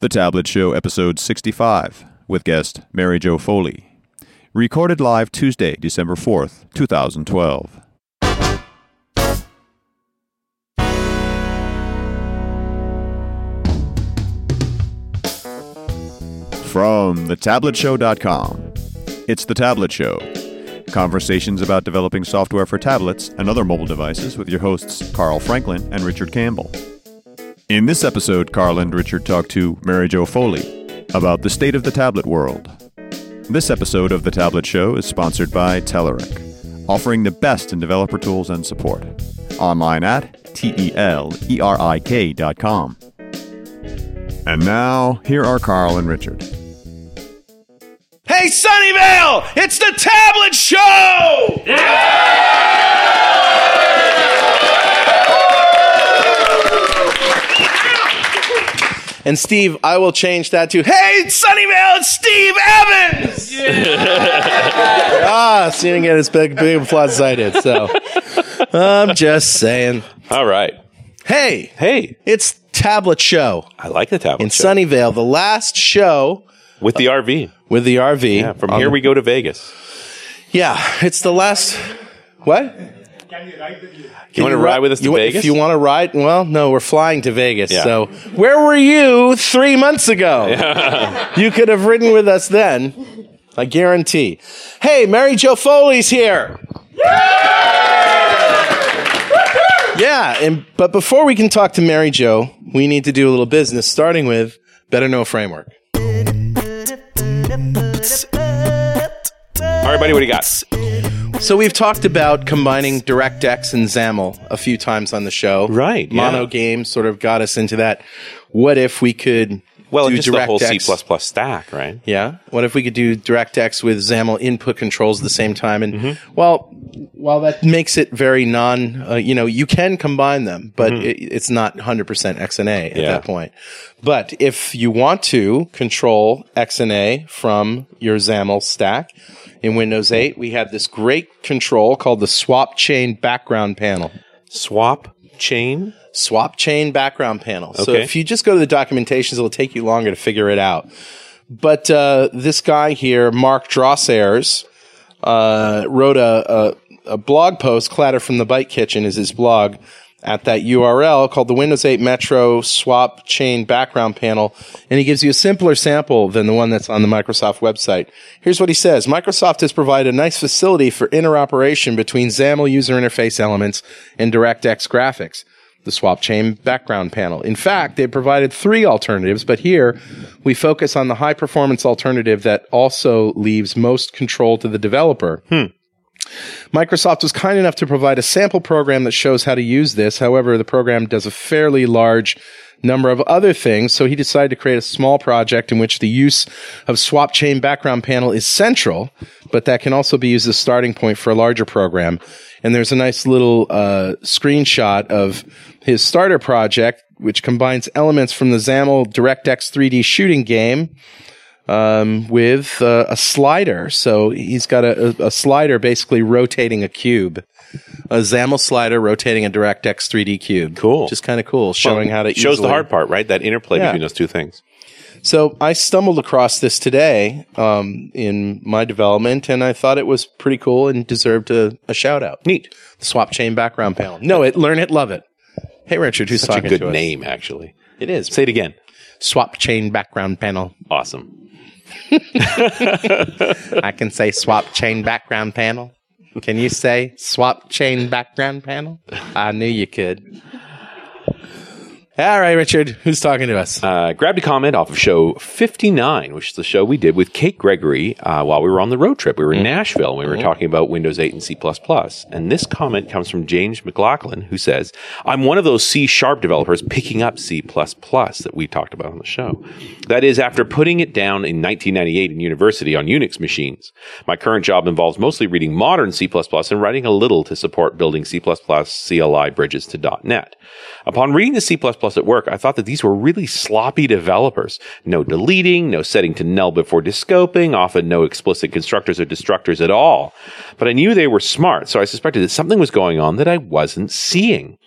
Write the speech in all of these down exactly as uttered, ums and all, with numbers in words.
The Tablet Show, episode sixty-five, with guest Mary Jo Foley. Recorded live Tuesday, December fourth, twenty twelve. From the tablet show dot com, it's The Tablet Show. Conversations about developing software for tablets and other mobile devices with your hosts Carl Franklin and Richard Campbell. In this episode, Carl and Richard talk to Mary Jo Foley about the state of the tablet world. This episode of The Tablet Show is sponsored by Telerik, offering the best in developer tools and support. Online at T E L E R I K dot com. And now, here are Carl and Richard. Hey, Sunnyvale! It's the Tablet Show! Yeah! And Steve, I will change that to, hey, Sunnyvale, it's Steve Evans! Yeah. ah, seeing it as big, big applause as I did, so I'm just saying. All right. Hey. Hey. It's Tablet Show. I like the Tablet in Show. In Sunnyvale, the last show. With the R V. With the R V. Yeah, from here the, we go to Vegas. Yeah, it's the last, what? Can you ride with you? You want to ride with us to you, Vegas? If you want to ride, well, no, we're flying to Vegas. Yeah. So, where were you three months ago? Yeah. You could have ridden with us then. I guarantee. Hey, Mary Jo Foley's here. Yeah, and but before we can talk to Mary Jo, we need to do a little business, starting with Better Know Framework. All right, buddy, what do you got? So we've talked about combining DirectX and XAML a few times on the show. Right. Yeah. Mono Games sort of got us into that. What if we could well, do just DirectX? the whole C plus plus stack, right? Yeah. What if we could do DirectX with XAML input controls at the same time? And mm-hmm. well, while that makes it very non, uh, you know, you can combine them, but mm-hmm. it, it's not one hundred percent X N A at yeah. that point. But if you want to control X N A from your XAML stack, in Windows eight, we have this great control called the Swap Chain Background Panel. Swap Chain? Swap Chain Background Panel. Okay. So if you just go to the documentations, it'll take you longer to figure it out. But uh, this guy here, Mark Drossairs, uh, wrote a, a, a blog post, Clatter from the Byte Kitchen is his blog, at that U R L called the Windows eight Metro Swap Chain Background Panel, and he gives you a simpler sample than the one that's on the Microsoft website. Here's what he says. Microsoft has provided a nice facility for interoperation between XAML user interface elements and DirectX graphics, the Swap Chain Background Panel. In fact, they provided three alternatives, but here we focus on the high-performance alternative that also leaves most control to the developer. Hmm. Microsoft was kind enough to provide a sample program that shows how to use this. However, the program does a fairly large number of other things, so he decided to create a small project in which the use of Swap Chain Background Panel is central, but that can also be used as a starting point for a larger program. And there's a nice little uh, screenshot of his starter project, which combines elements from the XAML DirectX three D shooting game Um, with uh, a slider. So he's got a, a slider basically rotating a cube. A XAML slider rotating a DirectX three D cube. Cool. Just kind of cool, showing well, how to shows easily... the hard part, right? That interplay yeah. between those two things. So I stumbled across this today um, in my development, and I thought it was pretty cool and deserved a, a shout-out. Neat. The Swap Chain Background Panel. Know it, learn it, love it. Hey, Richard, who's Such talking a good to us? name, actually. It is. Say it again. Swap Chain Background Panel. Awesome. I can say Swap Chain Background Panel. Can you say Swap Chain Background Panel? I knew you could. All right, Richard, who's talking to us? Uh, grabbed a comment off of show fifty-nine, which is the show we did with Kate Gregory uh, while we were on the road trip. We were in Nashville, and we were talking about Windows eight and C plus plus. And this comment comes from James McLaughlin, who says, I'm one of those C-sharp developers picking up C plus plus that we talked about on the show. That is, after putting it down in nineteen ninety-eight in university on Unix machines. My current job involves mostly reading modern C plus plus and writing a little to support building C plus plus C L I bridges to .NET. Upon reading the C plus plus at work, I thought that these were really sloppy developers. No deleting, no setting to null before descoping, often no explicit constructors or destructors at all. But I knew they were smart, so I suspected that something was going on that I wasn't seeing.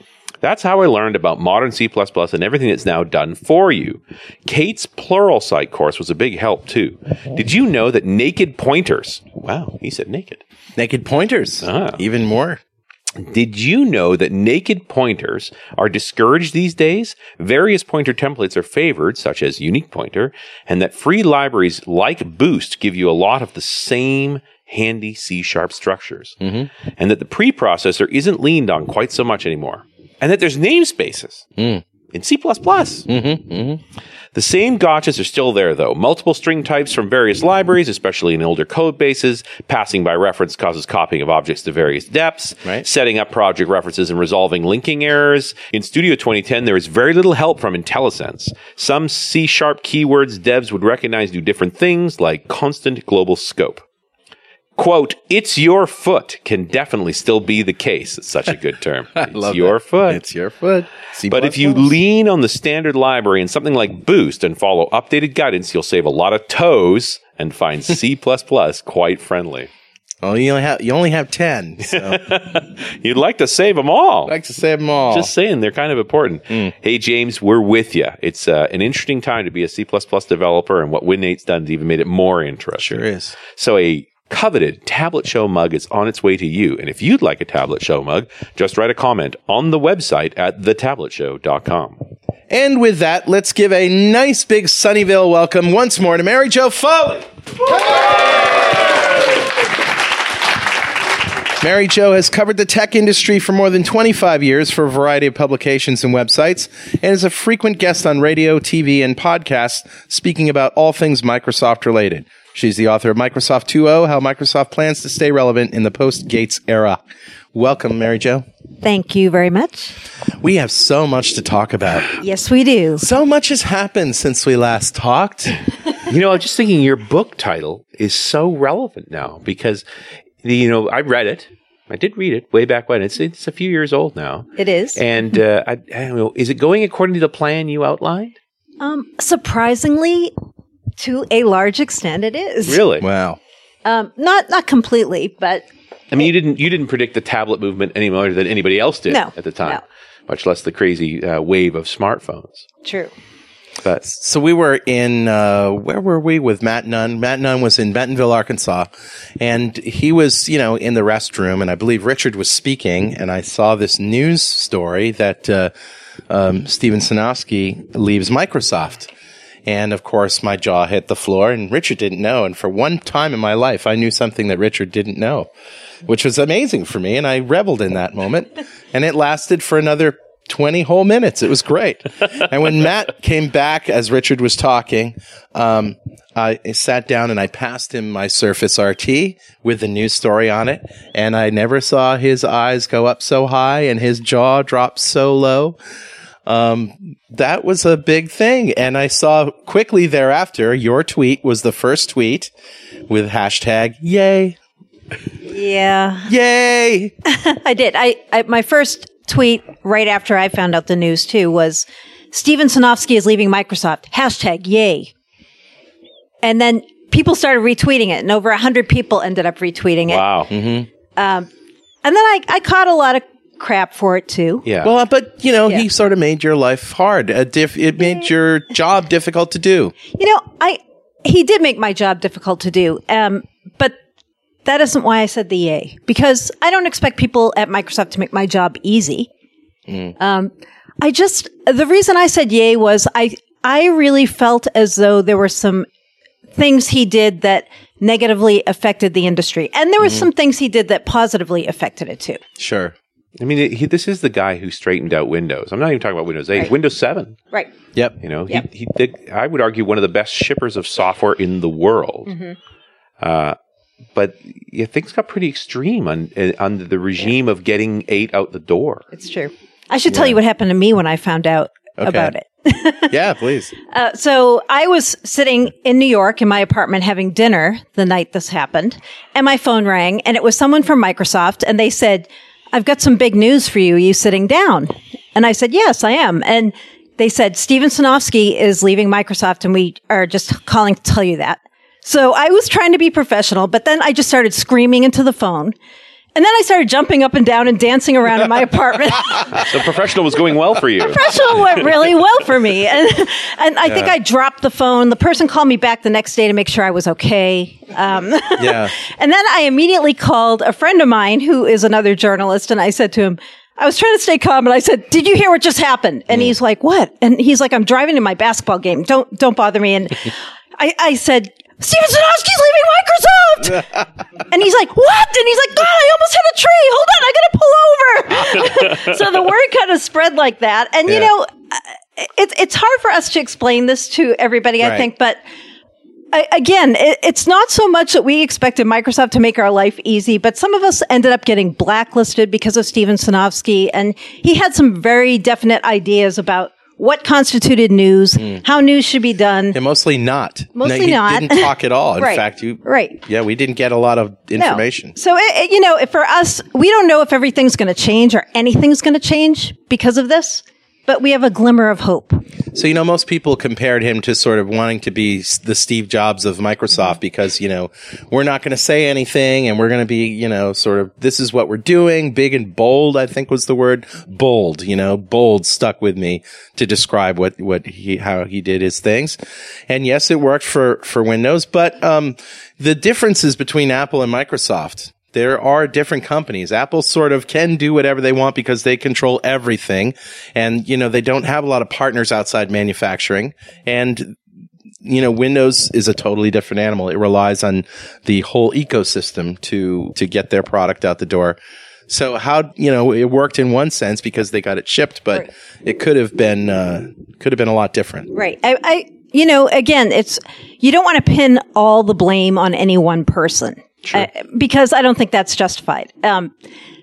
That's how I learned about modern C plus plus and everything that's now done for you. Kate's Pluralsight course was a big help, too. Did you know that naked pointers... Wow, he said naked. Naked pointers. Ah. Even more. Did you know that naked pointers are discouraged these days? Various pointer templates are favored, such as Unique Pointer, and that free libraries like Boost give you a lot of the same handy C-sharp structures. Mm-hmm. And that the preprocessor isn't leaned on quite so much anymore. And that there's namespaces mm. in C plus plus. Mm-hmm, mm-hmm. The same gotchas are still there, though. Multiple string types from various libraries, especially in older code bases. Passing by reference causes copying of objects to various depths. Right. Setting up project references and resolving linking errors. In Studio twenty ten, there is very little help from IntelliSense. Some C-sharp keywords devs would recognize do different things, like constant global scope. Quote, it's your foot can definitely still be the case. It's such a good term. I It's love your that. foot. It's your foot. C++. But if you lean on the standard library and something like Boost and follow updated guidance, you'll save a lot of toes and find C plus plus quite friendly. Well, you only have you only have ten. So You'd like to save them all. I'd like to save them all. Just saying, they're kind of important. Mm. Hey, James, we're with you. It's uh, an interesting time to be a C plus plus developer, and what Win eight's done has even made it more interesting. Sure is. So a coveted Tablet Show mug is on its way to you. And if you'd like a Tablet Show mug, just write a comment on the website at the tablet show dot com. And with that, let's give a nice big Sunnyvale welcome once more to Mary Jo Foley. Mary Jo has covered the tech industry for more than twenty-five years for a variety of publications and websites, and is a frequent guest on radio, T V, and podcasts, speaking about all things Microsoft related. She's the author of Microsoft two point oh, How Microsoft Plans to Stay Relevant in the Post-Gates Era. Welcome, Mary Jo. Thank you very much. We have so much to talk about. Yes, we do. So much has happened since we last talked. You know, I'm just thinking your book title is so relevant now because, you know, I read it. I did read it way back when. It's it's a few years old now. It is. And uh, I, I don't know, is it going according to the plan you outlined? Um, surprisingly, to a large extent, it is. Really? Wow. Um, not not completely, but I mean, you didn't you didn't predict the tablet movement any more than anybody else did No, at the time, no. much less the crazy uh, wave of smartphones. true. But So we were in, uh, where were we with Matt Nunn? Matt Nunn was in Bentonville, Arkansas, and he was, you know, in the restroom, and I believe Richard was speaking, and I saw this news story that uh, um, Steven Sinofsky leaves Microsoft. And, of course, my jaw hit the floor, and Richard didn't know. And for one time in my life, I knew something that Richard didn't know, which was amazing for me, and I reveled in that moment. And it lasted for another twenty whole minutes. It was great. And when Matt came back as Richard was talking, um, I sat down and I passed him my Surface R T with the news story on it. And I never saw his eyes go up so high and his jaw drop so low. Um, that was a big thing. And I saw quickly thereafter, your tweet was the first tweet with hashtag yay. Yeah, Yay. I did. I, I my first tweet right after I found out the news too was Steven Sinofsky is leaving Microsoft. Hashtag yay. And then people started retweeting it, and over a hundred people ended up retweeting it. wow, Um, and then I, I caught a lot of crap for it too. yeah. Well, but, you know, Yeah. he sort of made your life hard. A diff- it made your job difficult to do. You know, I he did make my job difficult to do. Um, but that isn't why I said the yay, because I don't expect people at Microsoft to make my job easy. Mm. Um, I just the reason I said yay was I I really felt as though there were some things he did that negatively affected the industry, and there were Mm-hmm. some things he did that positively affected it too. Sure. I mean, he, this is the guy who straightened out Windows. I'm not even talking about Windows eight, Right. Windows seven. Right. Yep. You know, Yep. he, he did, I would argue, one of the best shippers of software in the world. Mm-hmm. Uh, but yeah, things got pretty extreme on on the regime of getting eight out the door. It's true. I should tell you what happened to me when I found out Okay. about it. Yeah, please. Uh, so I was sitting in New York in my apartment having dinner the night this happened, and my phone rang, and it was someone from Microsoft, and they said, I've got some big news for you. Are you sitting down? And I said, yes, I am. And they said, Steven Sinofsky is leaving Microsoft, and we are just calling to tell you that. So I was trying to be professional, but then I just started screaming into the phone. And then I started jumping up and down and dancing around in my apartment. The professional was going well for you. Professional went really well for me. And, and I yeah. think I dropped the phone. The person called me back the next day to make sure I was okay. Um, yeah. And then I immediately called a friend of mine who is another journalist. And I said to him, I was trying to stay calm, and I said, did you hear what just happened? And mm. he's like, what? And he's like, I'm driving to my basketball game. Don't, don't bother me. And I, I said, Steven Sinofsky's leaving Microsoft. And he's like, what? And he's like, God, I almost hit a tree. Hold on, I got to pull over. So the word kind of spread like that. And, yeah. you know, it's it's hard for us to explain this to everybody, right. I think. But I, again, it, it's not so much that we expected Microsoft to make our life easy, but some of us ended up getting blacklisted because of Steven Sinofsky. And he had some very definite ideas about what constituted news, mm. how news should be done. Yeah, mostly not. Mostly no, he not. didn't talk at all. In right. fact, you, right. yeah, we didn't get a lot of information. No. So, it, it, you know, for us, we don't know if everything's going to change or anything's going to change because of this, but we have a glimmer of hope. So, you know, most people compared him to sort of wanting to be the Steve Jobs of Microsoft because, you know, we're not going to say anything and we're going to be, you know, sort of, this is what we're doing. Big and bold, I think was the word. Bold, you know, bold stuck with me to describe what, what he, how he did his things. And yes, it worked for, for Windows, but, um, the differences between Apple and Microsoft, there are different companies. Apple sort of can do whatever they want because they control everything. And, you know, they don't have a lot of partners outside manufacturing. And, you know, Windows is a totally different animal. It relies on the whole ecosystem to, to get their product out the door. So how, you know, it worked in one sense because they got it shipped, but right. it could have been, uh, could have been a lot different. Right. I, I, you know, again, it's, you don't want to pin all the blame on any one person. Sure. Uh, because I don't think that's justified. Um,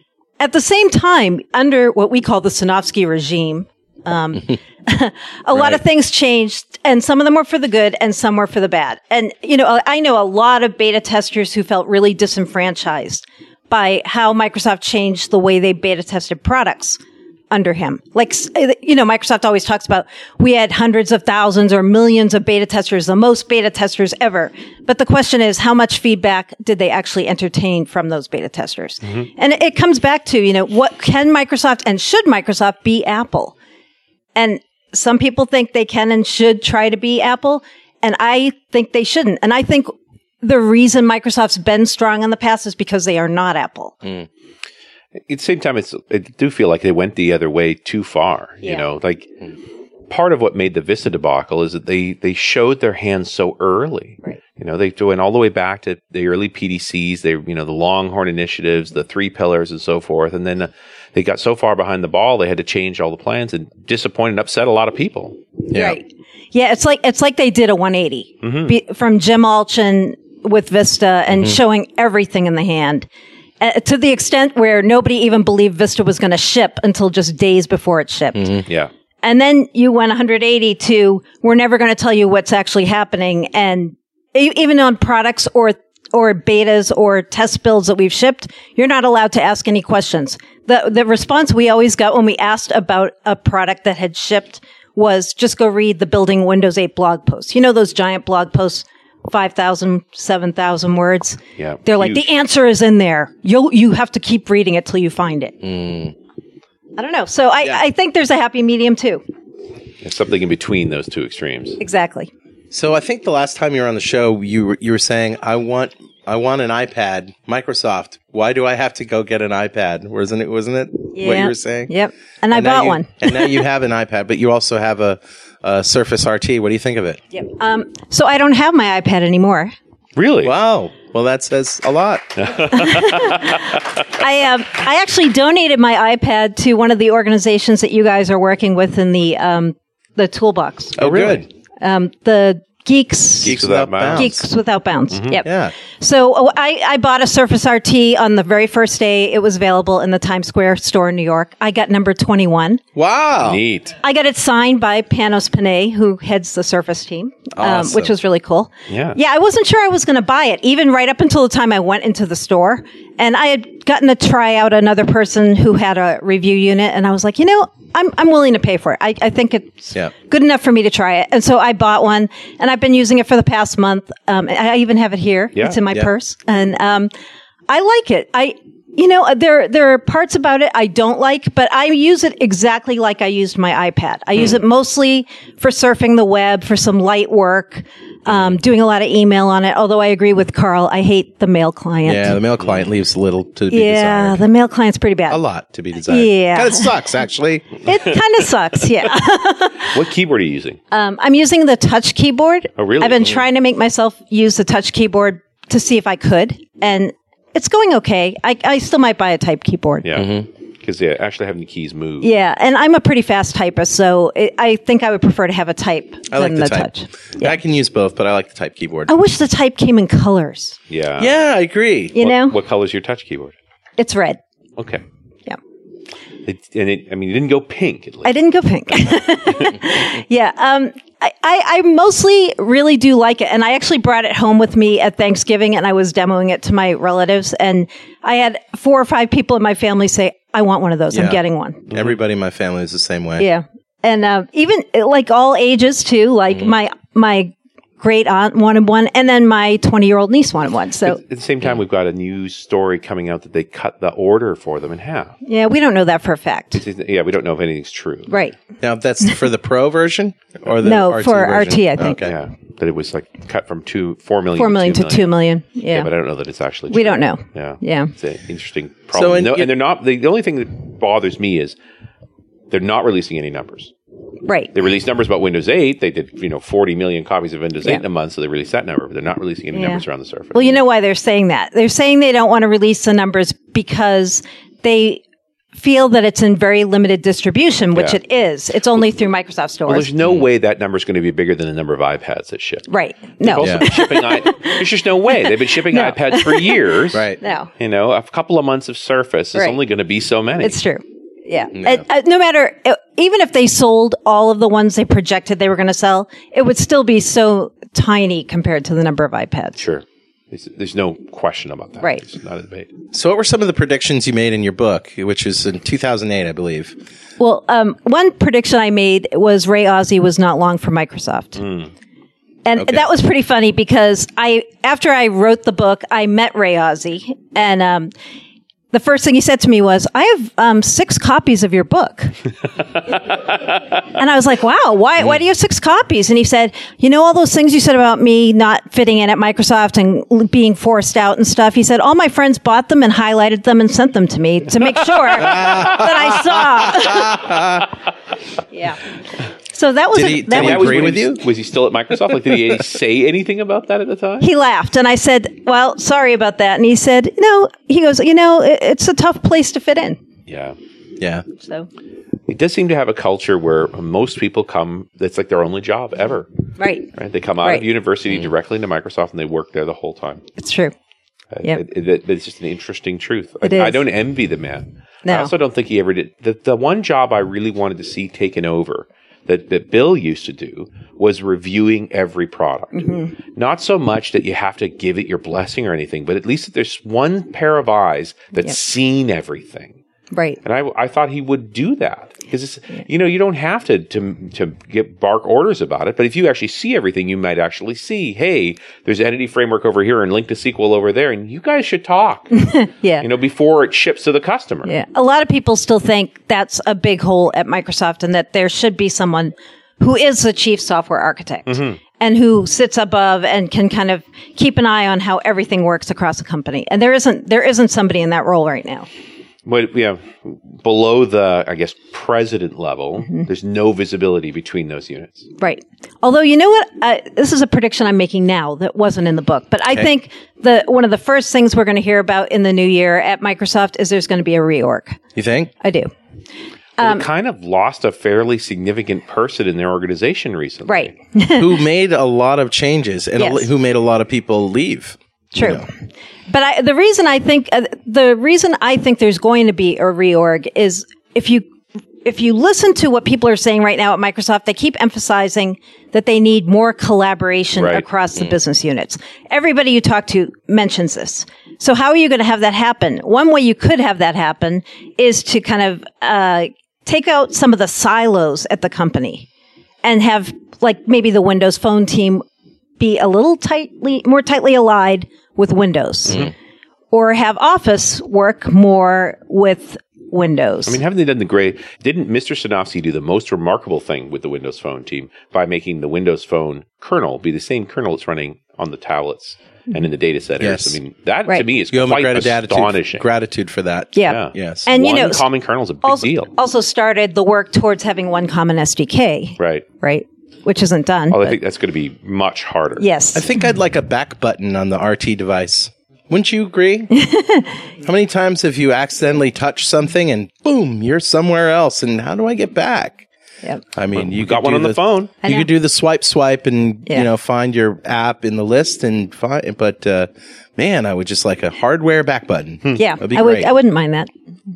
at the same time, under what we call the Sinofsky regime, um, a right. lot of things changed, and some of them were for the good, and some were for the bad. And you know, I know a lot of beta testers who felt really disenfranchised by how Microsoft changed the way they beta tested products under him. Like, you know, Microsoft always talks about, we had hundreds of thousands or millions of beta testers, the most beta testers ever. But the question is, how much feedback did they actually entertain from those beta testers? Mm-hmm. And it comes back to, you know, what can Microsoft and should Microsoft be Apple? And some people think they can and should try to be Apple. And I think they shouldn't. And I think the reason Microsoft's been strong in the past is because they are not Apple. Mm. At the same time, it's, I do feel like they went the other way too far. Yeah. You know, like part of what made the Vista debacle is that they, they showed their hands so early. Right. You know, they went all the way back to the early P D Cs, they, you know, the Longhorn initiatives, the three pillars and so forth. And then uh, they got so far behind the ball, they had to change all the plans and disappointed and upset a lot of people. Yeah. Right. Yeah. It's like, it's like they did a one eighty mm-hmm. Be, from Jim Alchin with Vista and mm-hmm. showing everything in the hand. Uh, to the extent where nobody even believed Vista was going to ship until just days before it shipped. Mm-hmm. Yeah. And then you went one hundred eighty to, we're never going to tell you what's actually happening. And e- even on products or or betas or test builds that we've shipped, you're not allowed to ask any questions. The the response we always got when we asked about a product that had shipped was, just go read the Building Windows eight blog posts. You know those giant blog posts? five thousand, seven thousand words. Yeah. They're like, huge. The answer is in there. You you have to keep reading it till you find it. Mm. I don't know. So I, yeah. I think there's a happy medium too. There's something in between those two extremes. Exactly. So I think the last time you were on the show, you were, you were saying, I want I want an iPad. Microsoft, why do I have to go get an iPad? Wasn't it, wasn't it yeah. what you were saying? Yep. And, and I bought you, one. And now you have an iPad, but you also have a, a Surface R T. What do you think of it? Yep. Um, so I don't have my iPad anymore. Really? Wow. Well, that says a lot. I um, I actually donated my iPad to one of the organizations that you guys are working with in the um, the toolbox. Oh, really? Good. Um, the Geeks, Geeks Without Bounds. Geeks Without Bounds. Mm-hmm. Yep. Yeah. So oh, I, I bought a Surface R T on the very first day it was available in the Times Square store in New York. I got number twenty-one. Wow. Neat. I got it signed by Panos Panay, who heads the Surface team, awesome. um, which was really cool. Yeah. Yeah, I wasn't sure I was going to buy it, even right up until the time I went into the store. And I had gotten to try out another person who had a review unit, and I was like, you know, I'm I'm willing to pay for it. I, I think it's yeah. good enough for me to try it. And so I bought one, and I've been using it for the past month. Um, I even have it here. Yeah. It's in my yeah. purse. And um, I like it. I You know, there there are parts about it I don't like, but I use it exactly like I used my iPad. I use it mostly for surfing the web, for some light work, um, doing a lot of email on it. Although I agree with Carl, I hate the mail client. Yeah, the mail client leaves little to be Yeah, desired. the mail client's pretty bad. A lot to be desired. Yeah. Kind of sucks, actually. It kind of sucks, yeah. What keyboard are you using? Um, I'm using the touch keyboard. Oh, really? I've been Oh. trying to make myself use the touch keyboard to see if I could, and it's going okay. I, I still might buy a type keyboard. Yeah. Because yeah, actually having the keys move. Yeah, and I'm a pretty fast typist, so it, I think I would prefer to have a type I like than the, the, type. touch. I can use both, but I like the type keyboard. I wish the type came in colors. Yeah. Yeah, I agree. You What, know, what color is your touch keyboard? it's red. Okay. Yeah, It, and it, I mean, you didn't go pink. At least. I didn't go pink. yeah, um, I, I, I mostly really do like it, and I actually brought it home with me at Thanksgiving, and I was demoing it to my relatives, and I had four or five people in my family say, "I want one of those. Yeah. I'm getting one." Everybody in my family is the same way. Yeah, and uh, even uh, like all ages too. Like Mm-hmm. my my great aunt wanted one, and then my twenty year old niece wanted one. So At the same time, we've got a news story coming out that they cut the order for them in half. yeah, we don't know that for a fact. It's- Yeah, we don't know if anything's true. Right. Now, that's for the Pro version or the No, R T for version? R T, I think. Okay. Yeah, that it was like cut from two, four million, Four million to two million. Yeah. Yeah. but I don't know that it's actually. We true. don't know. Yeah, Yeah. it's an interesting problem. and no, you- and they're not. The, the only thing that bothers me is they're not releasing any numbers. Right. They released numbers about Windows eight. They did, you know, forty million copies of Windows Yeah. eight in a month, so they released that number. But they're not releasing any Yeah. numbers around the Surface. Well, you know why they're saying that? They're saying they don't want to release the numbers because they feel that it's in very limited distribution, which Yeah. it is. It's only through Microsoft stores. Well, there's no way that number is going to be bigger than the number of iPads that ship. right. No. Also, Yeah. been shipping I- there's just no way. They've been shipping No. iPads for years. Right. No. You know, a couple of months of Surface is Right. only going to be so many. It's true. Yeah. Uh, uh, no matter, uh, even if they sold all of the ones they projected they were going to sell, it would still be so tiny compared to the number of iPads. Sure. There's, there's no question about that. Right. It's not a debate. So, what were some of the predictions you made in your book, which was in two thousand eight, I believe? Well, um, one prediction I made was Ray Ozzie was not long for Microsoft. And Okay. that was pretty funny because I, after I wrote the book, I met Ray Ozzie, and um, the first thing he said to me was, "I have um, six copies of your book." And I was like, "Wow, why? Why do you have six copies?" And he said, "You know all those things you said about me not fitting in at Microsoft and l- being forced out and stuff." He said, "All my friends bought them and highlighted them and sent them to me to make sure that I saw." Yeah. So that was Did a, he- that did he was- Yeah, was, agree was with he- you? Was he still at Microsoft? Like, did he say anything about that at the time? He laughed, and I said, "Well, sorry about that." And he said, "No." He goes, "You know, it, it's a tough place to fit in." Yeah. Yeah. So, It does seem to have a culture where most people come, it's like their only job ever. right, Right? They come out Right. of university directly into Microsoft and they work there the whole time. it's true. Uh, Yep. it- it- it's just an interesting truth. It I, I is. don't envy the man. No. I also don't think he ever did. The, the one job I really wanted to see taken over that, that Bill used to do was reviewing every product. Mm-hmm. Not so much that you have to give it your blessing or anything, but at least that there's one pair of eyes that's Yep. seen everything. Right. And I, I thought he would do that because it's, you know, you don't have to, to, to get bark orders about it. But if you actually see everything, you might actually see, hey, there's Entity Framework over here and Link to S Q L over there. And you guys should talk, Yeah. you know, before it ships to the customer. Yeah. A lot of people still think that's a big hole at Microsoft and that there should be someone who is the chief software architect and who sits above and can kind of keep an eye on how everything works across a company. And there isn't, there isn't somebody in that role right now. But, yeah, below the, I guess, president level, Mm-hmm. there's no visibility between those units. Right. Although, you know what? I, this is a prediction I'm making now that wasn't in the book, but I think the one of the first things we're going to hear about in the new year at Microsoft is there's going to be a reorg. You think? I do. Well, they kind of lost a fairly significant person in their organization recently. Right. Who made a lot of changes and a Yes. li- who made a lot of people leave? True. But I, the reason I think uh, the reason I think there's going to be a reorg is if you if you listen to what people are saying right now at Microsoft, they keep emphasizing that they need more collaboration Right. across the business units. Everybody you talk to mentions this. So how are you going to have that happen? One way you could have that happen is to kind of uh, take out some of the silos at the company and have like maybe the Windows Phone team be a little tightly more tightly allied with Windows. or have Office work more with Windows. I mean, haven't they done the great? Didn't Mister Sinofsky do the most remarkable thing with the Windows Phone team by making the Windows Phone kernel be the same kernel that's running on the tablets and in the data centers? Yes. I mean, that Right. to me is You owe my quite gratitude, astonishing. gratitude for that. yeah. Yeah. Yes. And, One you know, common kernel is a big also, deal. also started the work towards having one common S D K, Right. right? Which isn't done. Well, I but- think that's going to be much harder. yes. I think I'd like a back button on the R T device. Wouldn't you agree? How many times have you accidentally touched something and boom, you're somewhere else? And how do I get back? Yep. I mean, you got could one do on the phone. I You know. could do the swipe, swipe, and Yeah. you know find your app in the list and find. But uh, man, I would just like a hardware back button. Yeah, That'd be I would. great. I wouldn't mind that.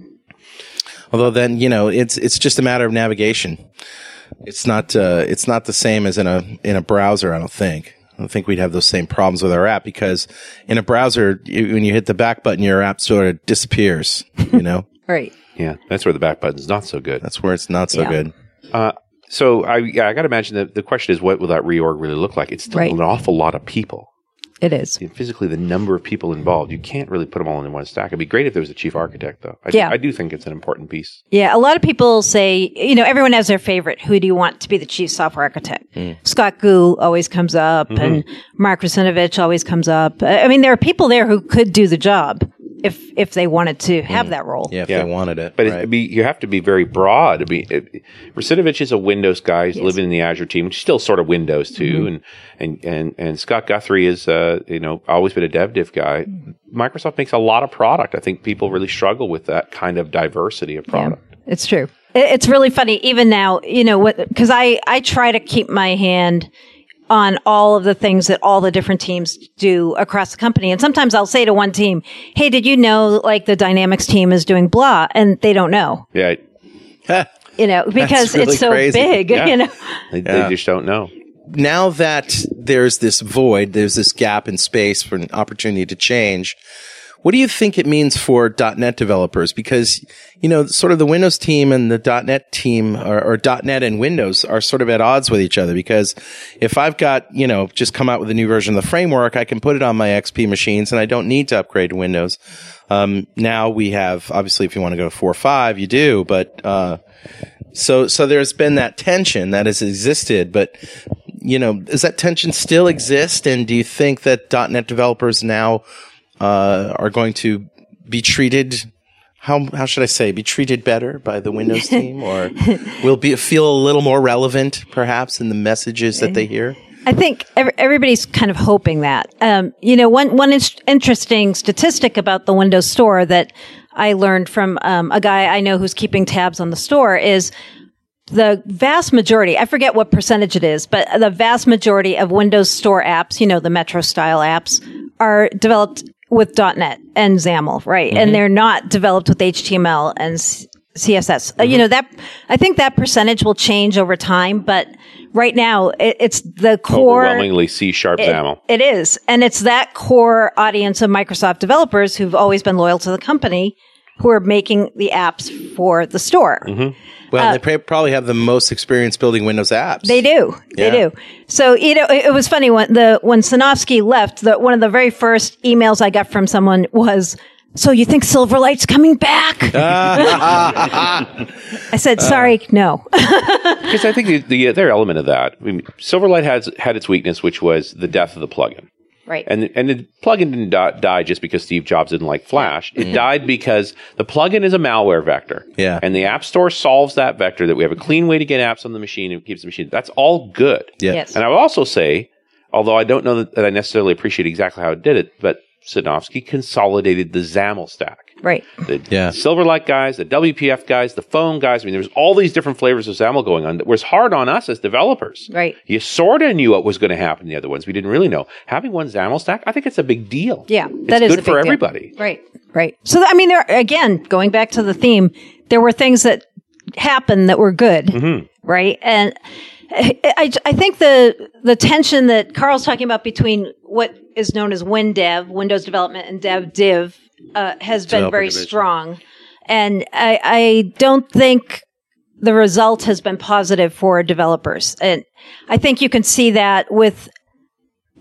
Although then you know it's it's just a matter of navigation. It's not uh, it's not the same as in a in a browser. I don't think. I don't think we'd have those same problems with our app because in a browser, you, when you hit the back button, your app sort of disappears. You know, Right. Yeah, that's where the back button's not so good. that's where it's not so Yeah. good. Uh, so I, yeah, I got to imagine that the question is, what will that reorg really look like? It's still Right. an awful lot of people. It is. And physically, the number of people involved, you can't really put them all in one stack. It'd be great if there was a chief architect, though. I, Yeah. do, I do think it's an important piece. Yeah, a lot of people say, you know, everyone has their favorite. Who do you want to be the chief software architect? Scott Gu always comes up, and Mark Rusinovich always comes up. Uh, I mean, there are people there who could do the job if if they wanted to have that role. Yeah, if Yeah. they wanted it. But right. it'd be, you have to be very broad. I mean, it, Rusinovich is a Windows guy. He's living in the Azure team, which is still sort of Windows too. And, and, and, and Scott Guthrie is, uh, you know, always been a dev div guy. Microsoft makes a lot of product. I think people really struggle with that kind of diversity of Yeah, product. it's true. It- It's really funny, even now, you know, because I, I try to keep my hand on all of the things that all the different teams do across the company. And sometimes I'll say to one team, hey, did you know like the Dynamics team is doing blah? And they don't know, Yeah. you know, because really it's so crazy. big, Yeah. you know. They, Yeah. they just don't know. Now that there's this void, there's this gap in space for an opportunity to change. What do you think it means for .NET developers? Because, you know, sort of the Windows team and the .NET team or, or .NET and Windows are sort of at odds with each other because if I've got, you know, just come out with a new version of the framework, I can put it on my X P machines and I don't need to upgrade to Windows. Um, now we have, obviously, if you want to go to four point five, you do, but, uh, so, so there's been that tension that has existed, but, you know, does that tension still exist? And do you think that .NET developers now uh, are going to be treated, how how should I say, be treated better by the Windows team, or will be feel a little more relevant, perhaps, in the messages that they hear? I think every, everybody's kind of hoping that. Um, you know, one one is- interesting statistic about the Windows Store that I learned from um, a guy I know who's keeping tabs on the store is the vast majority, I forget what percentage it is, but the vast majority of Windows Store apps, you know, the Metro style apps, are developed with .NET and XAML, right? And they're not developed with H T M L and C- CSS. Uh, you know, that, I think that percentage will change over time, but right now it, it's the core. Overwhelmingly C sharp It- XAML. it is. And it's that core audience of Microsoft developers who've always been loyal to the company who are making the apps for the store. Well, they pr- probably have the most experience building Windows apps. They do. They Yeah. do. So, you know, it, it was funny when the, when Sinofsky left, the, one of the very first emails I got from someone was, so you think Silverlight's coming back? I said, sorry, no. Because I think the, the other element of that, I mean, Silverlight has had its weakness, which was the death of the plugin. Right. And and the plugin didn't die, die just because Steve Jobs didn't like Flash. It died because the plugin is a malware vector. Yeah. And the App Store solves that vector, that we have a clean way to get apps on the machine and keeps the machine. That's all good. Yeah. Yes. And I would also say, although I don't know that, that I necessarily appreciate exactly how it did it, but Sinofsky consolidated the XAML stack. Right. The Yeah. Silverlight guys, the W P F guys, the phone guys. I mean, there was all these different flavors of XAML going on that was hard on us as developers. Right. You sort of knew what was going to happen in the other ones. We didn't really know. Having one XAML stack, I think it's a big deal. Yeah. It's That is good a big for deal. everybody. Right. Right. So, I mean, there, again, going back to the theme, there were things that happened that were good. Mm-hmm. Right. And I, I, I think the, the tension that Carl's talking about between what is known as WinDev, Windows development, and DevDiv, uh, has been Developer very division. strong. And I, I don't think the result has been positive for developers. And I think you can see that with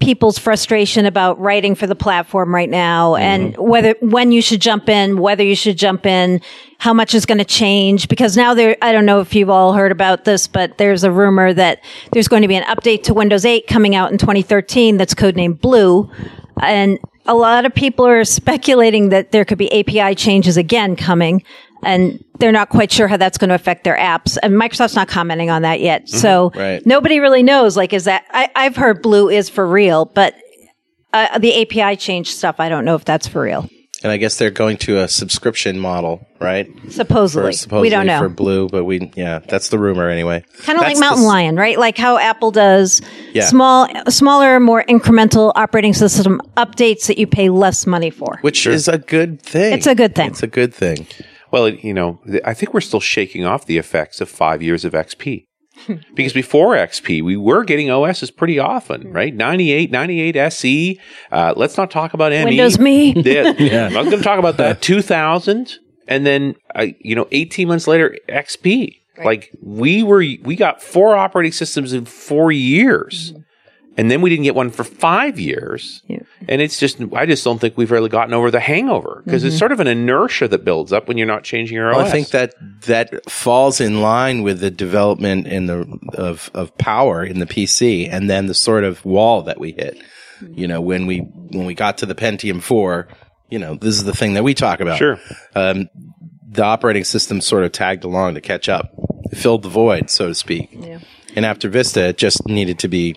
people's frustration about writing for the platform right now, and whether when you should jump in, whether you should jump in, how much is going to change. Because now there, I don't know if you've all heard about this, but there's a rumor that there's going to be an update to Windows eight coming out in twenty thirteen that's codenamed Blue, and a lot of people are speculating that there could be A P I changes again coming, and they're not quite sure how that's going to affect their apps. And Microsoft's not commenting on that yet. Mm-hmm. So right. nobody really knows, like, is that, I, I've heard Blue is for real, but uh, the A P I change stuff, I don't know if that's for real. And I guess they're going to a subscription model, right? Supposedly. For, supposedly we don't know. For Blue, but we, yeah, that's the rumor anyway. Kind of like That's Mountain the s- Lion, right? Like how Apple does Yeah. small, smaller, more incremental operating system updates that you pay less money for. Which is a good thing. It's a good thing. It's a good thing. Well, it- you know, th- I think we're still shaking off the effects of five years of X P. Because before X P, we were getting O Ss pretty often, right? ninety-eight, ninety-eight S E. Uh, let's not talk about M E. Windows Me. Yeah, I'm not going to talk about that. two thousand, and then uh, you know, eighteen months later, X P. Right. Like we were, we got four operating systems in four years, mm-hmm. and then we didn't get one for five years. Yeah. And it's just, I just don't think we've really gotten over the hangover because mm-hmm. it's sort of an inertia that builds up when you're not changing your O S. Well, I think that that falls in line with the development in the of of power in the P C, and then the sort of wall that we hit. You know, when we when we got to the Pentium four, you know, this is the thing that we talk about. Sure. Um, the operating system sort of tagged along to catch up, it filled the void, so to speak. Yeah. And after Vista, it just needed to be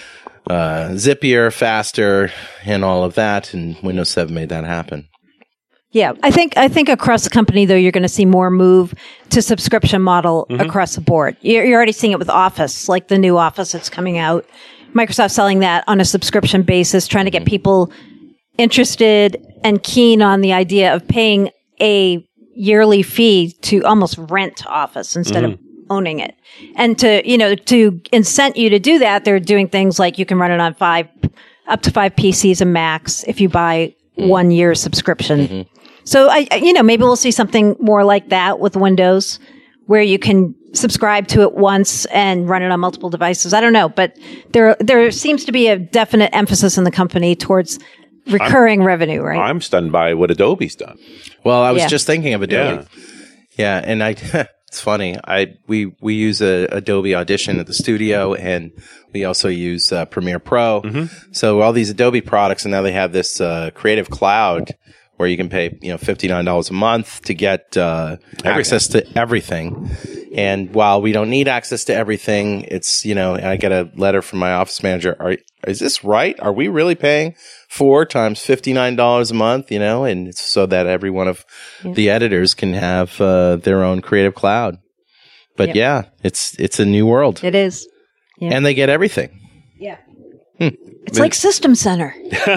uh, zippier, faster, and all of that. And Windows seven made that happen. Yeah, I think I think across the company, though, you're going to see more move to subscription model mm-hmm. across the board. You're, you're already seeing it with Office, like the new Office that's coming out. Microsoft selling that on a subscription basis, trying to get people interested and keen on the idea of paying a yearly fee to almost rent Office instead mm-hmm. of owning it. And to, you know, to incent you to do that, they're doing things like you can run it on five, up to five P Cs and Macs if you buy mm-hmm. one year subscription. Mm-hmm. So I, you know, maybe we'll see something more like that with Windows, where you can subscribe to it once and run it on multiple devices. I don't know, but there there seems to be a definite emphasis in the company towards recurring I'm, revenue, right? I'm stunned by what Adobe's done. Well, I was Yeah. just thinking of Adobe. Yeah, yeah and I it's funny. I we we use a Adobe Audition at the studio, and we also use uh, Premiere Pro. Mm-hmm. So all these Adobe products, and now they have this uh, Creative Cloud, where you can pay, you know, fifty-nine dollars a month to get uh, access to everything. And while we don't need access to everything, it's, you know, I get a letter from my office manager. Are, is this right? Are we really paying four times fifty-nine dollars a month, you know? And it's so that every one of yeah. the editors can have uh, their own Creative Cloud. But yep. yeah, it's it's a new world. It is. Yeah. And they get everything. Yeah. Hmm. It's like System Center.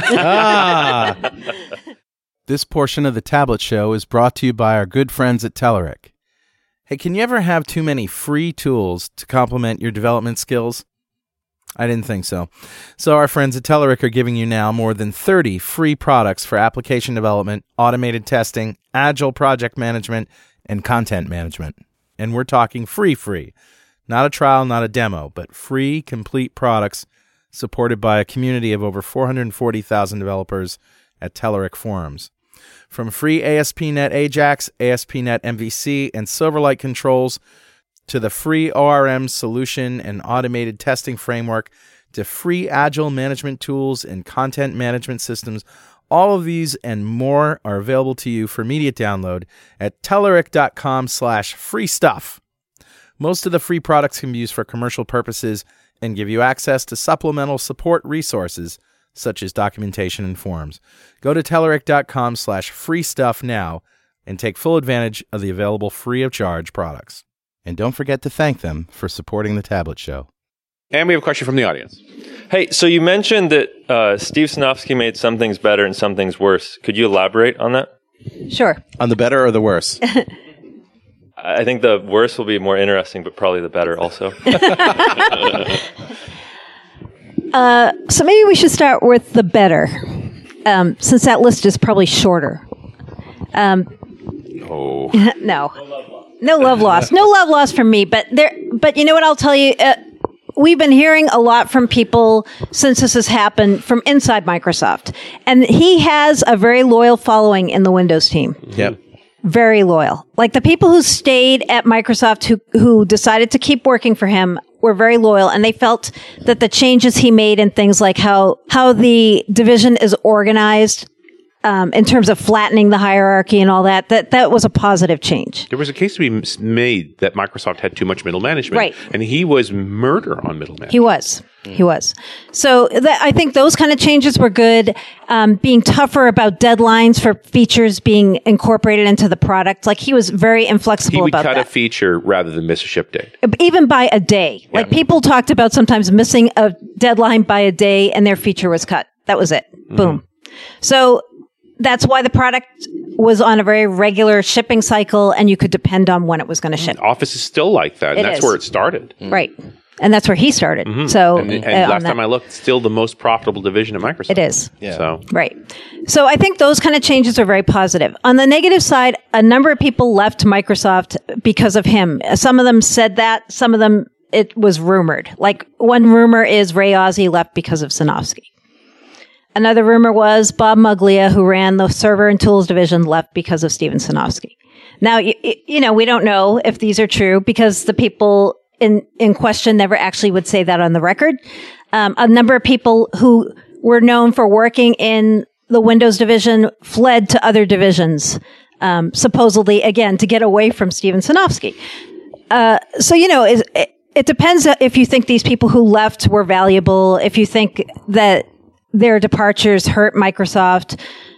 ah. This portion of the Tablet Show is brought to you by our good friends at Telerik. Hey, can you ever have too many free tools to complement your development skills? I didn't think so. So our friends at Telerik are giving you now more than thirty free products for application development, automated testing, agile project management, and content management. And we're talking free free. Not a trial, not a demo, but free, complete products supported by a community of over four hundred forty thousand developers at Telerik forums. From free A S P dot net Ajax, A S P dot net M V C, and Silverlight controls, to the free O R M solution and automated testing framework, to free agile management tools and content management systems, all of these and more are available to you for immediate download at Telerik.com slash free stuff. Most of the free products can be used for commercial purposes and give you access to supplemental support resources such as documentation and forums. Go to Telerik.com slash free stuff now and take full advantage of the available free of charge products. And don't forget to thank them for supporting the Tablet Show. And we have a question from the audience. Hey, so you mentioned that uh, Steve Sinofsky made some things better and some things worse. Could you elaborate on that? Sure. On the better or the worse? I think the worse will be more interesting, but probably the better also. uh, so maybe we should start with the better, um, since that list is probably shorter. Um, oh. no. No love lost. No love lost from me. But there. But you know what? I'll tell you. Uh, we've been hearing a lot from people since this has happened from inside Microsoft. And he has a very loyal following in the Windows team. Yep. Very loyal. Like the people who stayed at Microsoft who, who decided to keep working for him were very loyal, and they felt that the changes he made in things like how, how the division is organized, um, in terms of flattening the hierarchy and all that, that, that was a positive change. There was a case to be made that Microsoft had too much middle management. Right. And he was murder on middle management. He was. He was. So that, I think those kind of changes were good. Um, being tougher about deadlines for features being incorporated into the product. Like he was very inflexible He would about cut that. a feature rather than miss a ship date. Even by a day. Like people talked about sometimes missing a deadline by a day and their feature was cut. That was it. Mm-hmm. Boom. So that's why the product was on a very regular shipping cycle and you could depend on when it was going to ship. Office is still like that. And It that's is. where it started. Right. And that's where he started. So, And, and uh, on last that- time I looked, still the most profitable division at Microsoft. It is. Yeah. So Right. So I think those kind of changes are very positive. On the negative side, a number of people left Microsoft because of him. Some of them said that. Some of them, it was rumored. Like one rumor is Ray Ozzie left because of Sinofsky. Another rumor was Bob Muglia, who ran the server and tools division, left because of Steven Sinofsky. Now, you, you know, we don't know if these are true because the people in, in question never actually would say that on the record. Um, a number of people who were known for working in the Windows division fled to other divisions, um, supposedly, again, to get away from Steven Sinofsky. Uh, so, you know, it, it, it depends if you think these people who left were valuable, if you think that their departures hurt Microsoft.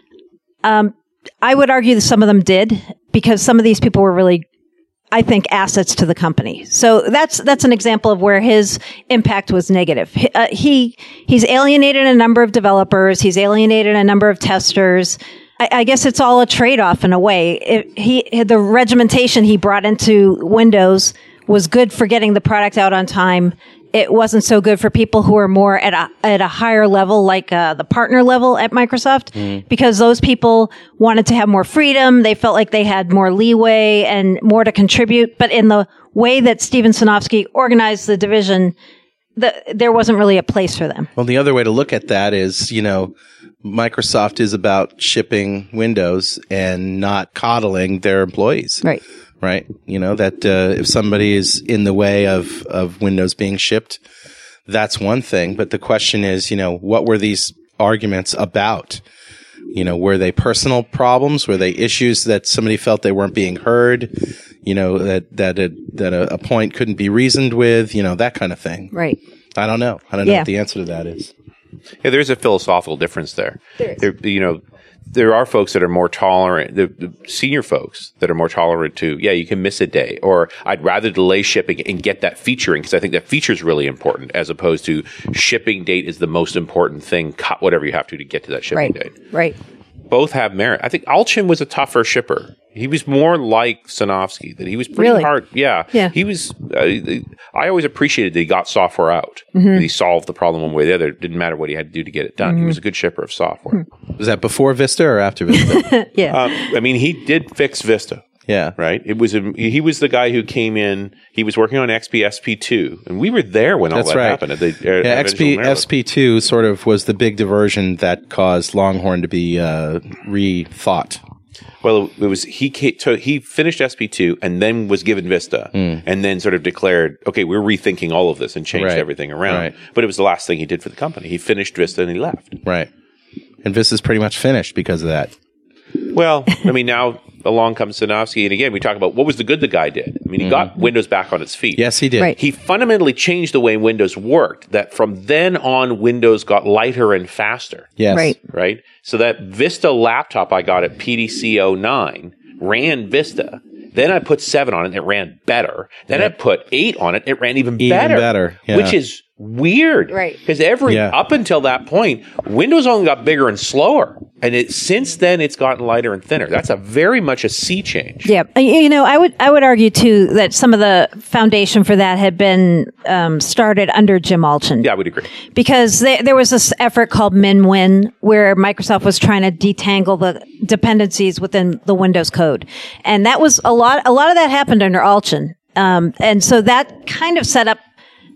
Um, I would argue that some of them did because some of these people were really, I think, assets to the company. So that's that's an example of where his impact was negative. He, uh, he he's alienated a number of developers. He's alienated a number of testers. I, I guess it's all a trade-off in a way. It, he the regimentation he brought into Windows was good for getting the product out on time. It wasn't so good for people who are more at a at a higher level, like uh, the partner level at Microsoft, mm. because those people wanted to have more freedom. They felt like they had more leeway and more to contribute. But in the way that Steven Sinofsky organized the division, the, there wasn't really a place for them. Well, the other way to look at that is, you know, Microsoft is about shipping Windows and not coddling their employees. Right. Right. You know, that uh, if somebody is in the way of, of Windows being shipped, that's one thing. But the question is, you know, what were these arguments about? You know, were they personal problems? Were they issues that somebody felt they weren't being heard? You know, that, that, a, that a, a point couldn't be reasoned with, you know, that kind of thing. Right. I don't know. I don't know Yeah. what the answer to that is. yeah, there's a philosophical difference there. There is. There, you know, there are folks that are more tolerant, the, the senior folks that are more tolerant to, yeah, you can miss a day, or I'd rather delay shipping and get that featuring because I think that feature is really important as opposed to shipping date is the most important thing. Cut whatever you have to to get to that shipping Right. date. Right. Both have merit. I think Alchin was a tougher shipper. He was more like Sinofsky, that he was pretty Really? hard. Yeah. Yeah. He was, uh, I always appreciated that he got software out. Mm-hmm. That he solved the problem one way or the other. It didn't matter what he had to do to get it done. Mm-hmm. He was a good shipper of software. Was that before Vista or after Vista? Yeah. Um, I mean, he did fix Vista. Yeah. Right. It was a, he was the guy who came in. He was working on X P S P two, and we were there when all That's that right. happened. At the, Yeah, at X P, Maryland. X P two sort of was the big diversion that caused Longhorn to be uh, rethought. Well, it was he ca- so he finished S P two and then was given Vista, and then sort of declared, "Okay, we're rethinking all of this and changed Right. everything around." Right. But it was the last thing he did for the company. He finished Vista and he left. Right. And Vista's pretty much finished because of that. Well, I mean, now along comes Sinofsky, and again, we talk about what was the good the guy did. I mean, he got Windows back on its feet. Yes, he did. Right. He fundamentally changed the way Windows worked. That from then on, Windows got lighter and faster. Yes. Right. Right? So that Vista laptop I got at P D C oh nine ran Vista. Then I put seven on it, it ran better. Then Yep. I put eight on it, it ran even, Even better. better, yeah. Which is weird. Right. Because every, Yeah. up until that point, Windows only got bigger and slower. And it, since then, it's gotten lighter and thinner. That's a very much a sea change. Yeah, Uh, you know, I would I would argue too that some of the foundation for that had been um, started under Jim Alchin. Yeah, I would agree. Because they, there was this effort called MinWin where Microsoft was trying to detangle the dependencies within the Windows code, and that was a lot. A lot of that happened under Alchin, um, and so that kind of set up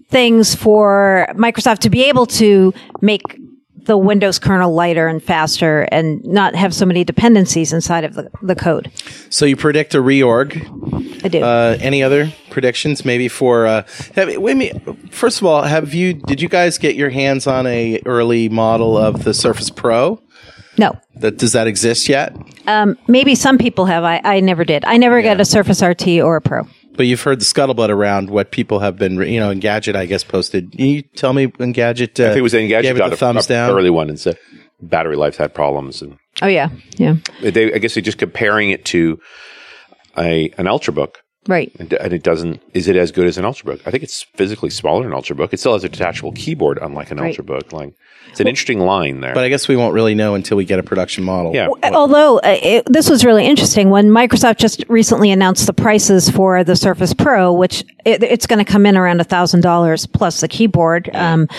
things for Microsoft to be able to make the Windows kernel lighter and faster and not have so many dependencies inside of the, the code. So you predict a reorg. I do. Uh, any other predictions? Maybe for uh, have, wait a minute. First of all, have you? Did you guys get your hands on a early model of the Surface Pro? No. That does that exist yet? Um, maybe some people have. I, I never did. I never got a Surface R T or a Pro. But you've heard the scuttlebutt around what people have been, you know, Engadget, I guess, posted. Can you tell me Engadget? Uh, I think it was Engadget gave it got the a, thumbs a down. early one and said battery life had problems, and Oh, yeah. Yeah. they, I guess they're just comparing it to a an Ultrabook. Right. And, and it doesn't, is it as good as an Ultrabook? I think it's physically smaller than an Ultrabook. It still has a detachable keyboard, unlike an Right. Ultrabook. Like, it's an interesting line there. But I guess we won't really know until we get a production model. yeah. Although uh, it, this was really interesting when Microsoft just recently announced the prices for the Surface Pro, which it, it's going to come in around a thousand dollars plus the keyboard. Um,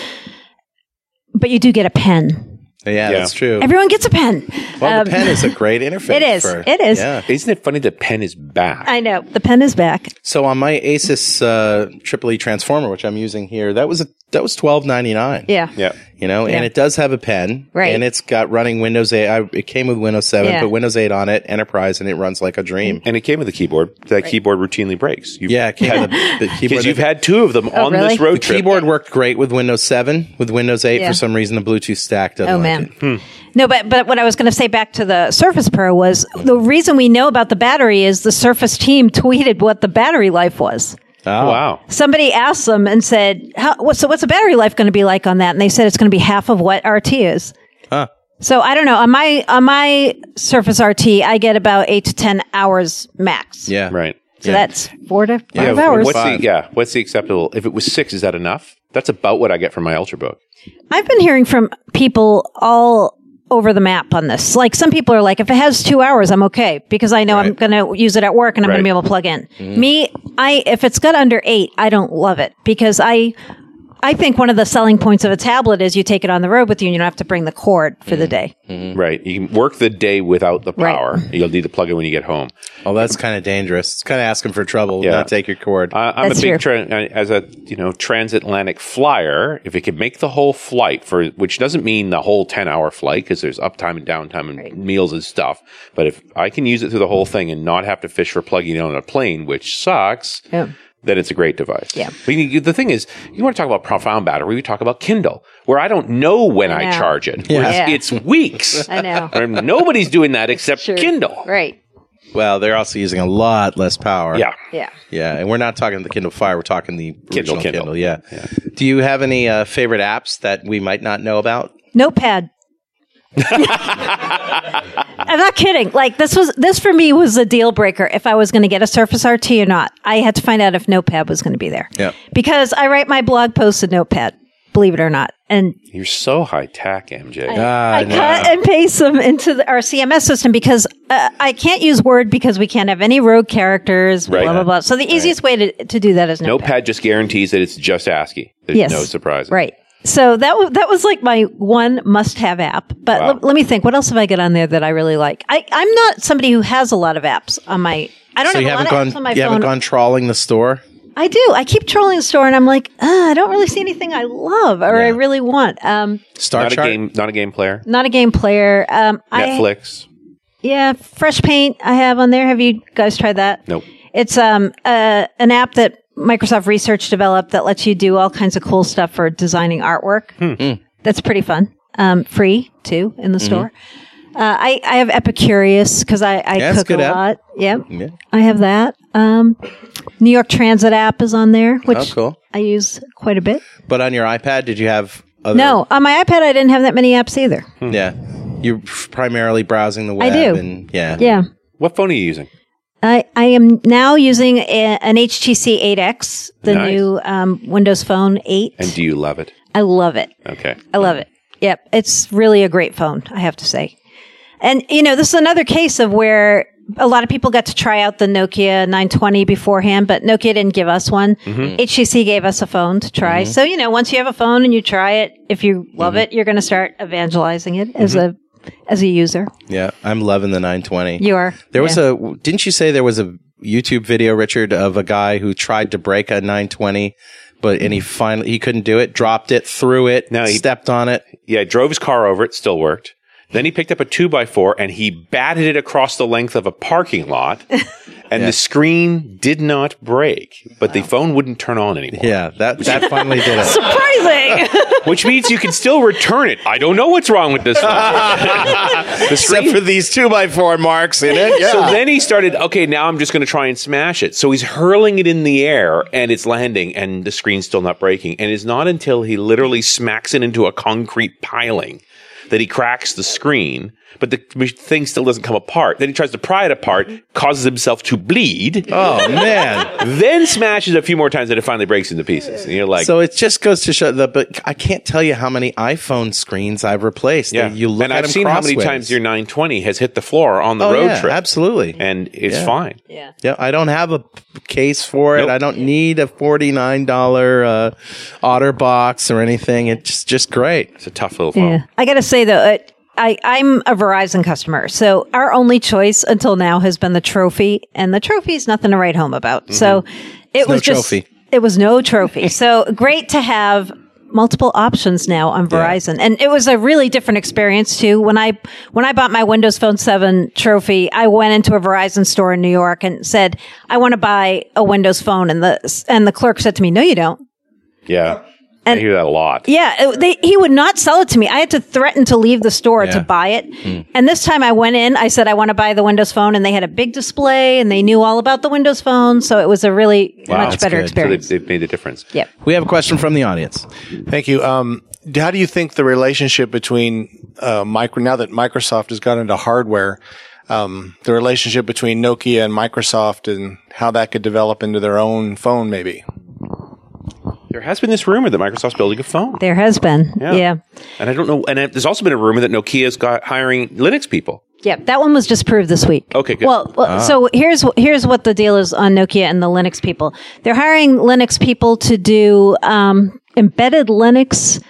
but you do get a pen. Yeah, that's true. Everyone gets a pen. Well, Um, the pen is a great interface. It is. For, It is. Yeah. Isn't it funny that pen is back? I know the pen is back. So on my Asus uh, Triple E Transformer, which I'm using here, that was a that was twelve ninety-nine. Yeah. yeah. You know, Yeah. and it does have a pen, Right. And it's got running Windows eight. I, it came with Windows seven, Yeah. put Windows eight on it, Enterprise, and it runs like a dream. And it came with a keyboard. That keyboard routinely breaks. You've, Yeah, it came with the, the keyboard. because you've had two of them on really? this road the trip. keyboard worked great with Windows seven. With Windows eight, Yeah. for some reason, the Bluetooth stack doesn't Oh like man. it. Hmm. No, but but what I was going to say back to the Surface Pro was the reason we know about the battery is the Surface team tweeted what the battery life was. Oh, Wow. Somebody asked them and said, How, what, so what's the battery life going to be like on that? And they said it's going to be half of what R T is. Huh. So I don't know. On my on my Surface R T, I get about eight to ten hours max. Yeah. Right. So Yeah. that's four to Yeah, five what- hours. What's Five. the, yeah. What's the acceptable? If it was six, is that enough? That's about what I get from my Ultrabook. I've been hearing from people all over the map on this. Like some people are like, if it has two hours, I'm okay because I know I'm going to use it at work and I'm going Right. to be able to plug in. Me, I if it's got under eight, I don't love it because I. I think one of the selling points of a tablet is you take it on the road with you and you don't have to bring the cord for the day. Right. You can work the day without the Right. power. You'll need to plug it when you get home. Well, that's kind of dangerous. It's kind of asking for trouble. Yeah. Not take your cord. I, I'm That's a big true. tra- as a you know transatlantic flyer. If it could make the whole flight for, which doesn't mean the whole ten hour flight because there's uptime and downtime and meals and stuff. But if I can use it through the whole thing and not have to fish for plugging it on a plane, which sucks. Yeah. Then it's a great device. Yeah. But you, the thing is, you want to talk about profound battery, we talk about Kindle, where I don't know when I, I know. charge it. Yeah. Whereas Yeah. It's weeks. I know. And nobody's doing that except Sure. Kindle. Right. Well, they're also using a lot less power. Yeah. Yeah. Yeah, and we're not talking the Kindle Fire. We're talking the Kindle, original Kindle. Kindle. Yeah. Do you have any uh, favorite apps that we might not know about? Notepad. I'm not kidding. Like this was this for me was a deal breaker if I was going to get a Surface R T or not. I had to find out if Notepad was going to be there. Yeah. Because I write my blog posts in Notepad, believe it or not. And You're so high tech, M J. Ah, I no. cut and paste them into the, our C M S system because uh, I can't use Word because we can't have any rogue characters, Right. blah, blah, blah. So the easiest way to, to do that is Notepad. Notepad just guarantees that it's just ASCII. There's Yes. no surprises. Right. So that w- that was like my one must-have app. But Wow. l- let me think. What else have I got on there that I really like? I, I'm not somebody who has a lot of apps on my. I don't So have you a lot haven't of gone. apps on my You phone. haven't gone trawling the store. I do. I keep trolling the store, and I'm like, ah, I don't really see anything I love or I Yeah. really want. Um, Star Not a Chart. game. Not a game player. not a game player. Um, I, Netflix. yeah, Fresh Paint. I have on there. Have you guys tried that? Nope. It's um uh, an app that Microsoft Research developed that lets you do all kinds of cool stuff for designing artwork. Hmm. That's pretty fun. Um, free too in the Mm-hmm. store. Uh, I, I have Epicurious because I, I Yeah, it's a cook a good app. lot. Yep. Yeah. I have that. Um, New York Transit app is on there, which Oh, cool. I use quite a bit. But on your iPad, did you have other? No, on my iPad, I didn't have that many apps either. Yeah. You're primarily browsing the web. do. And, yeah. Yeah. What phone are you using? I, I am now using a, an H T C eight X, the Nice. new um, Windows Phone eight. And do you love it? I love it. Okay. I love it. Yep. It's really a great phone, I have to say. And, you know, this is another case of where a lot of people got to try out the Nokia nine twenty beforehand, but Nokia didn't give us one. H T C gave us a phone to try. So, you know, once you have a phone and you try it, if you love it, you're going to start evangelizing it as a as a user. Yeah. I'm loving the nine twenty. You are. There was Yeah. a. Didn't you say there was a YouTube video, Richard, of a guy who tried to break a nine twenty but and he finally he couldn't do it. Dropped it, threw it, No, he- stepped on it. Yeah, drove his car over it, still worked. Then he picked up a two by four and he batted it across the length of a parking lot. And the screen did not break, but the phone wouldn't turn on anymore. Yeah, that that finally did it. Surprising. Which means you can still return it. I don't know what's wrong with this phone. The Except screen- for these two by four marks in it. Yeah. So then he started, okay, now I'm just going to try and smash it. So he's hurling it in the air and it's landing and the screen's still not breaking. And it's not until he literally smacks it into a concrete piling that he cracks the screen, but the thing still doesn't come apart. Then he tries to pry it apart, causes himself to bleed, Oh man. then smashes a few more times and it finally breaks into pieces. And you're like, So it just goes to show that, but I can't tell you how many iPhone screens I've replaced. yeah. You look and at I've them seen how many crossways. times your nine twenty has hit the floor on the oh, road yeah, trip. absolutely. And it's Yeah. fine. Yeah. Yeah, I don't have a p- case for it. Nope. I don't need a forty-nine dollars uh, OtterBox or anything. It's just, just great. It's a tough little phone. Yeah. I got to say, though, it, I, I'm a Verizon customer. So our only choice until now has been the Trophy. And the Trophy is nothing to write home about. So it no was just, Trophy. it was no Trophy. So great to have multiple options now on Verizon. And it was a really different experience too. When I, when I bought my Windows Phone seven Trophy, I went into a Verizon store in New York and said, I want to buy a Windows Phone. And the, and the clerk said to me, no, you don't. Yeah. And- I hear that a lot. Yeah, it- they, he would not sell it to me. I had to threaten to leave the store Yeah. to buy it. And this time I went in, I said, I want to buy the Windows Phone. And they had a big display and they knew all about the Windows Phone. So it was a really much that's better good. So So they've, experience. they've made a difference. Yep. We have a question from the audience. Thank you. Um, how do you think the relationship between uh, micro now that Microsoft has got into hardware, um, the relationship between Nokia and Microsoft, and how that could develop into their own phone, maybe? There has been this rumor that Microsoft's building a phone. There has been. Yeah. Yeah. And I don't know. And there's also been a rumor that Nokia's got hiring Linux people. Yep. That one was just proved this week. Okay, good. Well, well so here's here's what the deal is on Nokia and the Linux people. They're hiring Linux people to do um, embedded Linux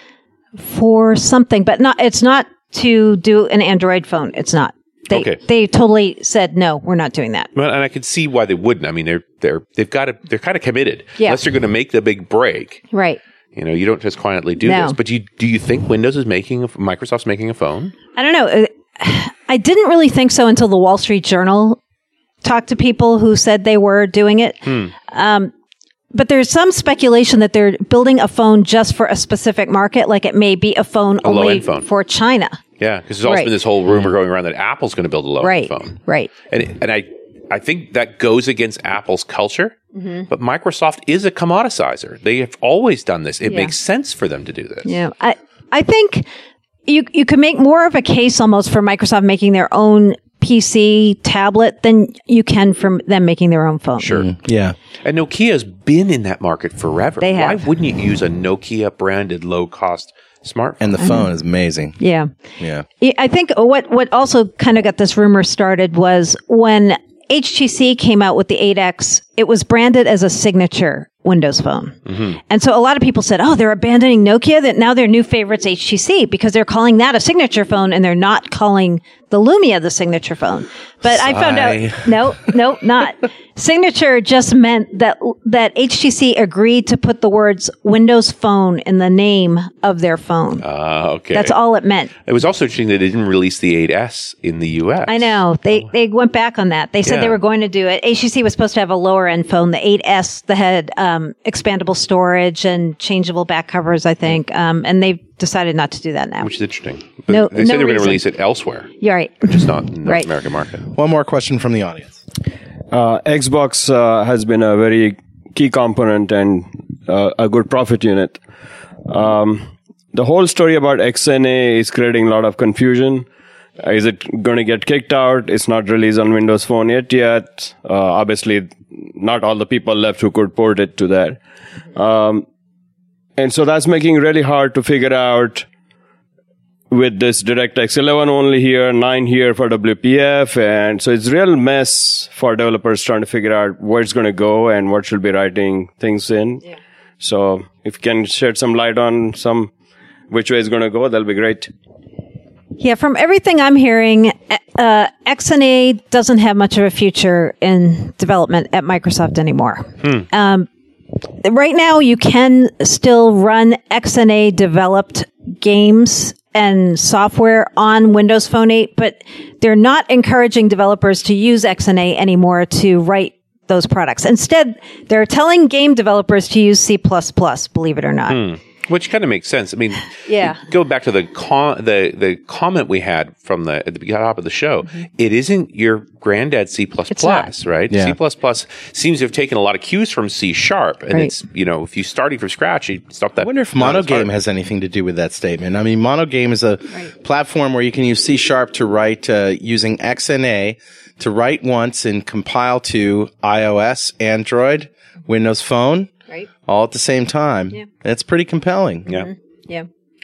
for something, but not. It's not to do an Android phone. It's not. They Okay. they totally said no. We're not doing that. Well, and I can see why they wouldn't. I mean, they're they're they've got to they're kind of committed. Yeah. Unless they're going to make the big break. Right. You know, you don't just quietly do No. this. But you do you think Windows is making a, Microsoft's making a phone? I don't know. Uh, I didn't really think so until the Wall Street Journal talked to people who said they were doing it. Hmm. Um, but there's some speculation that they're building a phone just for a specific market, like it may be a phone only low-end phone. for China. Yeah, because there's also Right. been this whole rumor going around that Apple's going to build a low Right. phone. Right. And and I I think that goes against Apple's culture. Mm-hmm. But Microsoft is a commoditizer. They have always done this. It Yeah. makes sense for them to do this. Yeah. I I think you you could make more of a case almost for Microsoft making their own P C tablet than you can from them making their own phone. Sure. Yeah. And Nokia's been in that market forever. They Why have. wouldn't you use a Nokia branded low cost smartphone? And the phone is amazing. Yeah. Yeah. I think what what also kind of got this rumor started was when H T C came out with the eight X, it was branded as a signature Windows phone. And so a lot of people said, oh, they're abandoning Nokia, that now their new favorite's H T C because they're calling that a signature phone and they're not calling the Lumia the signature phone. But I found Sigh. out, no, no, not. Signature just meant that that H T C agreed to put the words Windows Phone in the name of their phone. Ah, okay. That's all it meant. It was also interesting that they didn't release the eight S in the U S. I know. They they went back on that. They said Yeah. they were going to do it. H T C was supposed to have a lower end phone, the eight S, that had um, expandable storage and changeable back covers, I think. Um, and they've decided not to do that now. Which is interesting. But No- they said no they were going to reason. release it elsewhere, You're right. just not in the North Right. American market. One more question from the audience. Uh, Xbox uh, has been a very key component and uh, a good profit unit. Um, the whole story about X N A is creating a lot of confusion. Uh, is it going to get kicked out? It's not released on Windows Phone yet. Yet, uh, obviously, not all the people left who could port it to that. Um, and so that's making it really hard to figure out with this DirectX eleven only here, nine here for W P F. And so it's a real mess for developers trying to figure out where it's going to go and what should be writing things in. Yeah. So if you can shed some light on some which way it's going to go, that'll be great. Yeah, from everything I'm hearing, uh, X N A doesn't have much of a future in development at Microsoft anymore. Um, right now you can still run X N A developed games and software on Windows Phone eight, but they're not encouraging developers to use X N A anymore to write those products. Instead, they're telling game developers to use C plus plus, believe it or not. Hmm. Which kind of makes sense. I mean, yeah. Go back to the com- the the comment we had from the at the top of the show. Mm-hmm. It isn't your granddad C plus plus, right? Yeah. C plus plus seems to have taken a lot of cues from C sharp, and right. it's you know if you starting from scratch, you stop that. I wonder if Monogame has anything to do with that statement. I mean, Monogame is a right. platform where you can use C sharp to write uh, using X N A to write once and compile to iOS, Android, Windows Phone. Right. All at the same time. Yeah. It's pretty compelling. Yeah. Mm-hmm. Yeah.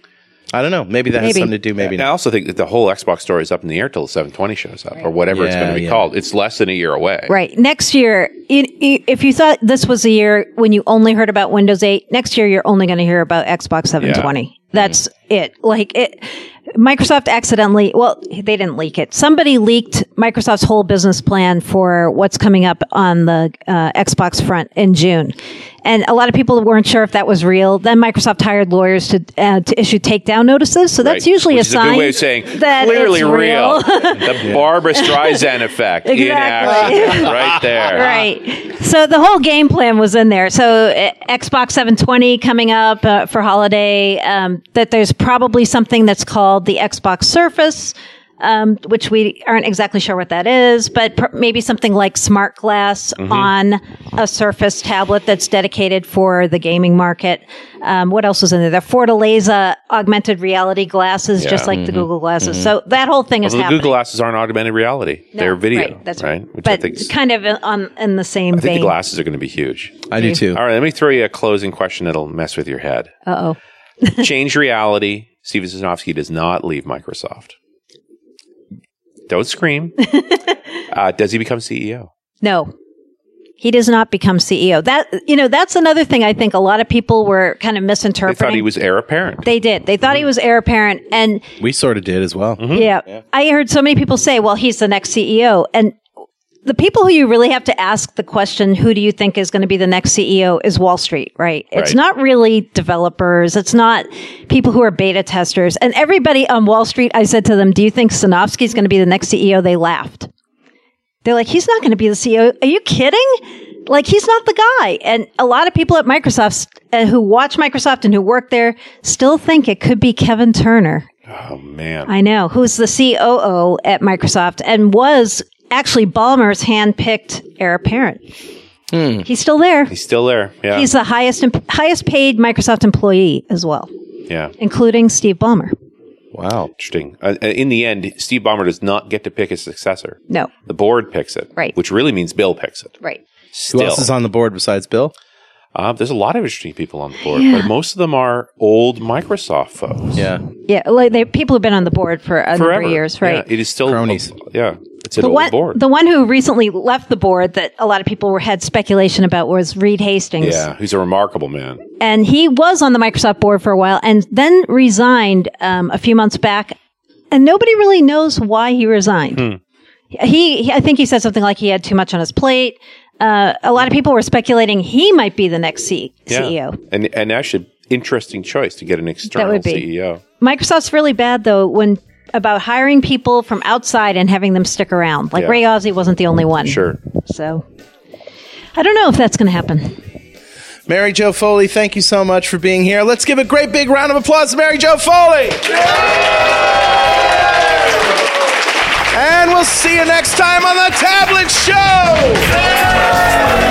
I don't know. Maybe that has Maybe. something to do. Maybe I not. also think that the whole Xbox story is up in the air till the seven twenty shows up, Right. or whatever it's Yeah, going to be yeah. called. It's less than a year away. Right. Next year, it, it, if you thought this was a year when you only heard about Windows eight, next year you're only going to hear about Xbox seven twenty. That's it. Like it. Microsoft accidentally, well, they didn't leak it. Somebody leaked Microsoft's whole business plan for what's coming up on the uh, Xbox front in June. And a lot of people weren't sure if that was real. Then Microsoft hired lawyers to uh, to issue takedown notices. So that's Right. usually Which a is sign a good way of saying that clearly it's real. real. The Barbara Streisand effect in Exactly. action, right there. Right. So the whole game plan was in there. So uh, Xbox seven twenty coming up uh, for holiday, um, that there's probably something that's called the Xbox Surface, um, which we aren't exactly sure what that is, but pr- maybe something like Smart Glass Mm-hmm. on a Surface tablet that's dedicated for the gaming market. Um, what else was in there? The Fortaleza augmented reality glasses, Yeah. just like the Google glasses. So that whole thing is Well, the happening. Google glasses aren't augmented reality; No, they're video. Right, that's right. Which I But think kind of on in the same I think vein. the glasses are going to be huge. I do too. All right, let me throw you a closing question that'll mess with your head. Uh oh. Change reality. Steven Sinofsky does not leave Microsoft. Don't scream. uh, does he become C E O? No. He does not become C E O. That you know, that's another thing I think a lot of people were kind of They misinterpreting. thought he was heir apparent. They did. They thought he was heir apparent, and We sort of did as well. yeah, I heard so many people say, "Well, he's the next C E O," and the people who you really have to ask the question, "Who do you think is going to be the next C E O?" is Wall Street, right? It's Right. not really developers. It's not people who are beta testers. And everybody on Wall Street, I said to them, "Do you think Sinofsky is going to be the next C E O?" They laughed. They're like, "He's not going to be the C E O." Are you kidding? Like, he's not the guy. And a lot of people at Microsoft uh, who watch Microsoft and who work there still think it could be Kevin Turner. Oh man. I know, who's the C O O at Microsoft and was actually Ballmer's hand-picked heir apparent. He's still there. He's still there. Yeah. He's the highest highest paid Microsoft employee as well, yeah. including Steve Ballmer. Wow. Interesting. Uh, in the end, Steve Ballmer does not get to pick his successor. No, The board picks it. Right. Which really means Bill picks it. right. Still. Who else is on the board besides Bill? Uh, there's a lot of interesting people on the board, Yeah. but most of them are old Microsoft folks. Yeah. Yeah, like they, people have been on the board for a number Forever. of years, right? Yeah, it is still Cronies. Yeah. It's an The old one, board. the one who recently left the board that a lot of people were, had speculation about was Reed Hastings. yeah. Who's a remarkable man. And he was on the Microsoft board for a while and then resigned um, a few months back. And nobody really knows why he resigned. Hmm. He, he, I think he said something like he had too much on his plate. Uh, a lot of people were speculating he might be the next C- Yeah. C E O. And, and actually, interesting choice to get an external would be. C E O. Microsoft's really bad though when about hiring people from outside and having them stick around. Like Yeah. Ray Ozzie wasn't the only one. Sure. So I don't know if that's going to happen. Mary Jo Foley, thank you so much for being here. Let's give a great big round of applause to Mary Jo Foley. And we'll see you next time on The Tablet Show.